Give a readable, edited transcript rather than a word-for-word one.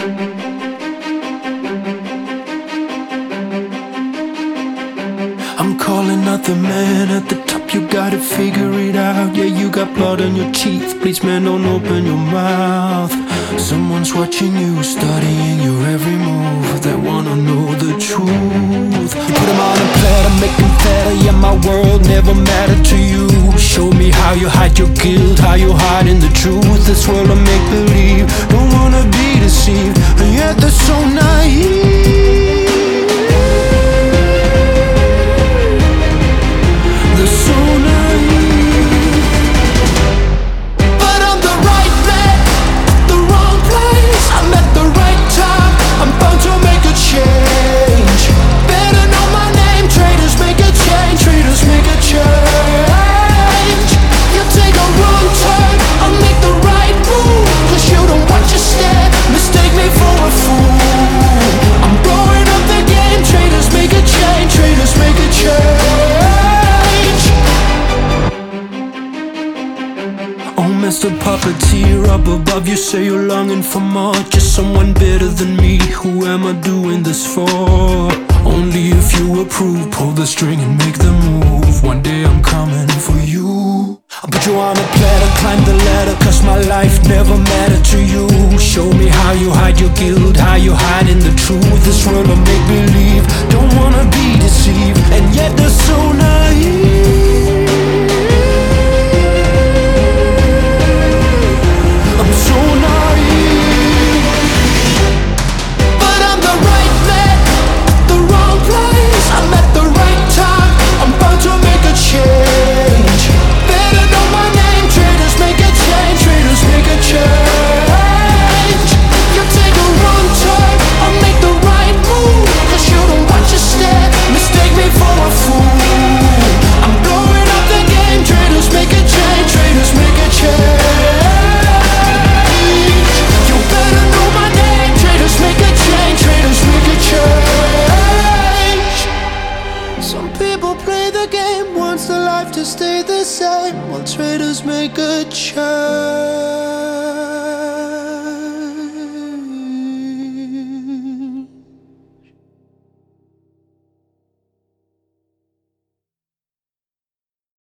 I'm calling out the man at the top, you gotta figure it out. Yeah, you got blood on your teeth, please man, don't open your mouth. Someone's watching you, studying your every move. They wanna know the truth. You put them on a platter, make them fatter. Yeah, my world never mattered to you. Show me how you hide your guilt, how you hiding the truth. This world of make-believe, don't wanna be deceived, and yet they're so naive. Mr. Puppeteer up above, you say you're longing for more. Just someone better than me, who am I doing this for? Only if you approve, pull the string and make the move. One day I'm coming for you. I'll put you on a platter, climb the ladder, cause my life never mattered to you. Show me how you hide your guilt, how you hiding the truth. This world of make-believe, don't wanna be deceived, and yet they're so naive. To stay the same while traders make a change.